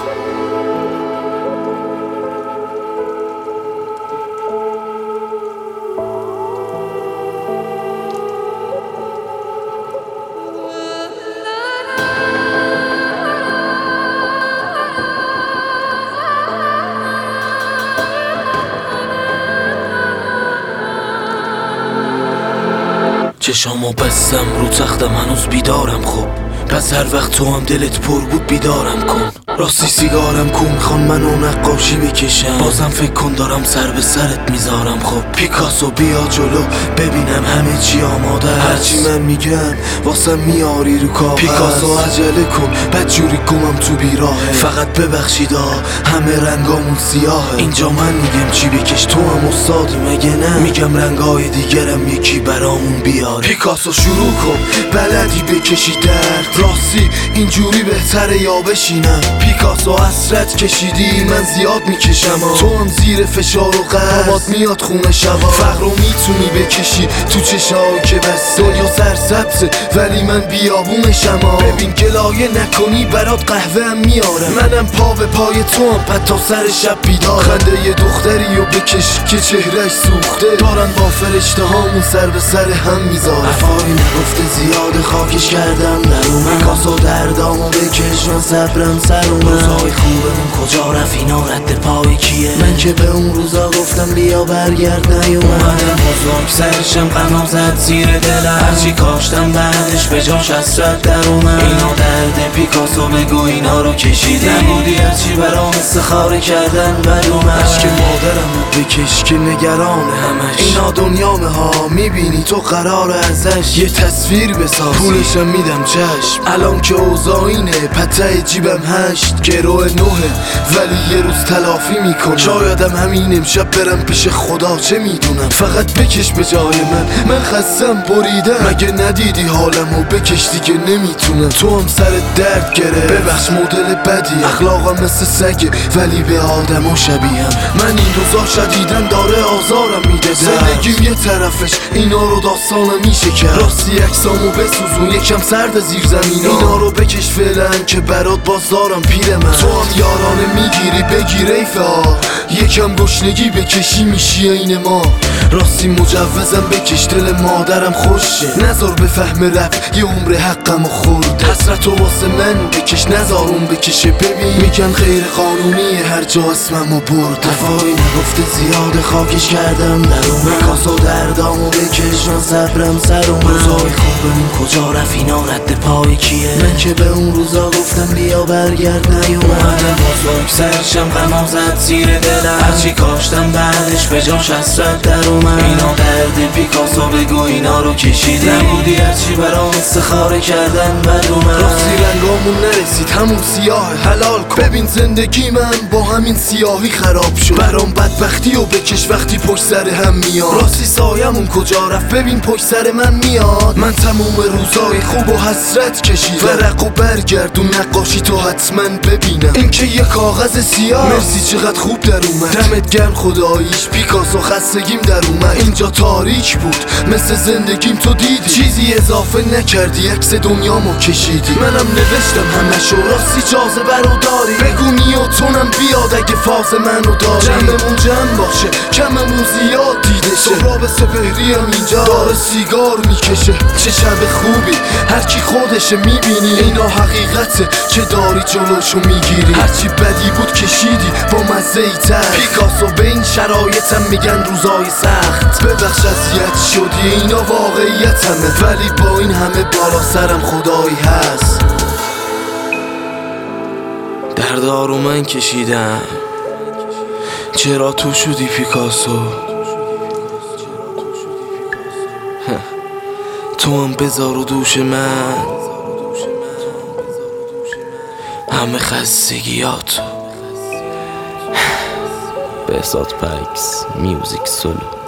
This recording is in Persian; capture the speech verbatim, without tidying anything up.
چشامو بستم رو تختم هنوز بیدارم. خب پس هر وقت تو هم دلت پر بود بیدارم کن. راستی سیگارم کو میخوان منو نقاشی بکشم. بازم فکر کن دارم سر به سرت میذارم. خب پیکاسو بیا جلو ببینم همه چی آماده است. هرچی من میگم واسه میاری رو کاغذ. پیکاسو عجله کن بدجوری گمم تو بیراهه. فقط ببخشید همه رنگامون سیاهه. اینجا من میگم چی بکش تو هم استادی مگه نه؟ میگم رنگای دیگرم یکی برامون بیاره. پیکاسو شروع کن بلدی بکشی درد. راستی اینجوری بهتره یا بشینم؟ پیکاسو حسرت کشیدی من زیاد میکشم. تو هم زیر فشار و قربات میاد خونه شبا. فقر رو میتونی بکشی تو چشایی که بس. دنیا سرسبزه ولی من بیابونشم. ببین گلایه نکنی برات قهوه هم میارم. منم پا به پای تو هم پد تا سر شب بیدارم. خنده یه دختری و بکش که چهرش سوخته. دارن با فرشته هامون سر به سر هم میذارن. افایی نگفته زیاد خاکش کردم در اومد. پیکاسو دردامو بکش من صبرم سر اومد. روزای خوبمون کجا رفت اینا رد پای کیه؟ من که به اون روزا گفتم بیا برگرد نیومدم. بزرگ سرشم غمام زد زیر دلم. هرچی کاشتم بعدش به جاش حسرت در اومد. اینا درد پیکاسو بگو اینا رو کشیدی. نبودی هرچی برام استخاره کردن بد اومد. عشق مادرم رو بکش که نگران همش. اینا دنیامه ها میبینی تو قرار ازش یه تصویر بساز. پولشم میدم چشم الان که اوضاع اینه. پته جیبم هشت گروه نوه ولی یه روز تلافی میکنم. شایدم همین امشب برم پیش خدا چه میدونم. فقط بکش به جای من من خستم بریدم. مگه ندیدی حالمو بکش دیگه نمیتونم. تو هم سر درد گره ببخش مدل بدی. اخلاقم مثل سگه ولی به آدمو شبیهم. من این روزا شدیدن داره آزارم میده. زندگیم یه طرفش اینا رو داستانم میشه کرد. راستی اکسامو بسوزون یکم سرد زیر زمینا. اینا رو بکش فعلا که برات بازدارم پیر من. تو هم یارانه میگیری بگیر ایفا. یکم گشنگی بکشی میشی این ما. راستی مجوزم بکش دل مادرم خوشه. نذار به فهم رفت یه عمر حقمو خورد. حسرتو واسه من بکش نذار اون بکشه. ببین میگن غیر قانونیه هر جا اسممو برد. دفاعی نگفته زیاد خاکش کردم در اومد. پیکاسو دردامو بکش من صبرم سر اومد. روزای خوبمون کجا رفت اینا رد پای کیه؟ من که به اون روزا گفتم بیا برگرد نیومدم. بزرگ سرشم غمام زد زیر دلم. هرچی کاشتم بعدش به جاش حسرت در اومد. اینا درد پیکاسو بگو اینا رو کشیدی. نبودی هرچی برام استخاره کردن بد اومد. راستی رنگامون نرسید همون سیاه حلال کن. ببین زندگی من با همین سیاهی خراب شد. برام بدبختی و بکش وقتی پشت سر هم میاد. راستی سایمون کجا رفت ببین پشت سر من میاد. من تموم روزای خوب و حسرت کشیدم. ورق و برگردون نقاشی تو حتما ببینم. این که یه کاغذ سیاه. مرسی چقدر خوب در اومد. دمت گرم خداییش پیکاسو خستگیم در اومد. اینجا تاریک بود مثل زندگیم تو دیدی. چیزی اضافه نکردی عکس دنیامو کشیدی. منم نوشتم همشو راستی جاذبه رو داری. بگو نیوتونم بیاد اگه فاز منو داری. جمعمون جمع باشه کممون زیاد دیده شه. سهراب سپهری هم اینجا داره سیگار میکشه. چه شب خوبی هرکی خودشه میبینی. اینا حقیقته که داری جلوشو میگیری. هرچی بدی بود کشیدی با مزه ای تر. پیکاسو به این شرایطم میگن روزای سخت. ببخش اذیت شدی اینا واقعیت همه. ولی با این همه بالا سرم خدایی هست. دردارو من کشیدم چرا تو شدی پیکاسو؟ تو هم بذار و دوش من همه خستگیاتو. بهزاد پکس میوزیک سولو.